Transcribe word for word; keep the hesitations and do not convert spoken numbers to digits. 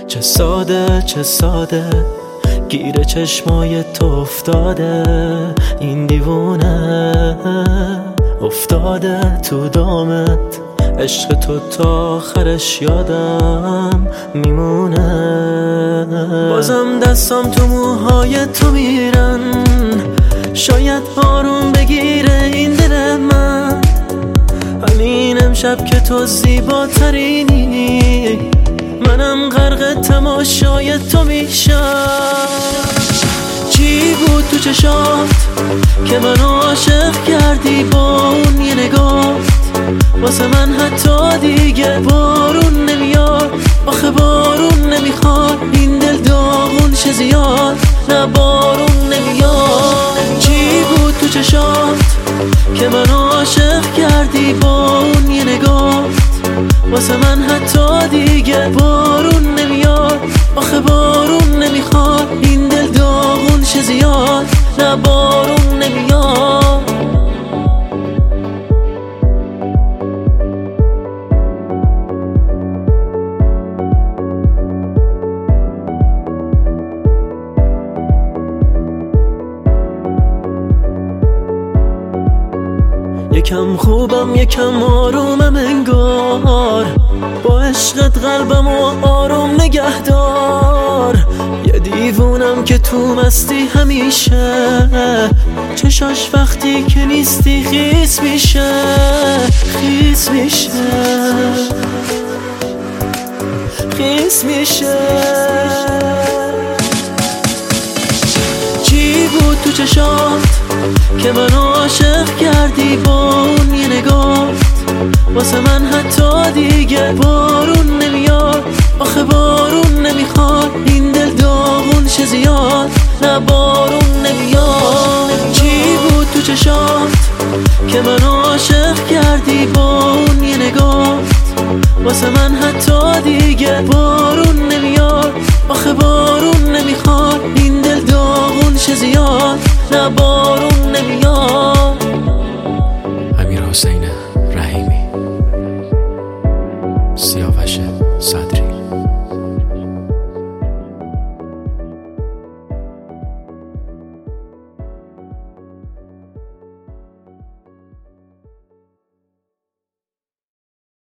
چه ساده چه ساده گیر چشمای تو افتاده این دیوونه، افتاده تو دامت عشق تو تا آخرش یادم میمونه. بازم دستام تو موهای تو میرن، شاید آروم بگیره این دل من. همین امشب که تو زیباترینی، منم غرق تماشای تو میشم. چی بود تو چشات که منو عاشق کردی با اون یه نگاه؟ واسه من حتی دیگه بارون نمیاد، آخه بارون نمیخواد این دل داغون شه زیاد، نه بارون نمیاد. چی بود تو چشات که منو عاشق کردی با اون یه نگاه؟ واسه من حتی دیگه بارون نمیاد، آخه بارون نمیخواد این دل داغون شه زیاد، نه بارون نمیاد. یکم خوبم یکم آرومم انگار، با عشقت قلبمو آروم نگهدار. یه دیوونم که تو مستی همیشه، چشاش وقتی که نیستی خیس میشه، خیس میشه، خیس میشه. چی بود تو چشات که منو عاشق کردی با اون یه نگاه؟ واسه من حتی دیگه بارون نمیاد، آخه بارون نمیخواد این دل داغون شه زیاد، نه بارون نمیاد. چی بود تو چشات که منو عاشق کردی با اون یه نگاه؟ واسه من حتی دیگه بارون نمیاد، آخه بارون نمیخواد این دل داغون شه زیاد، نه بارون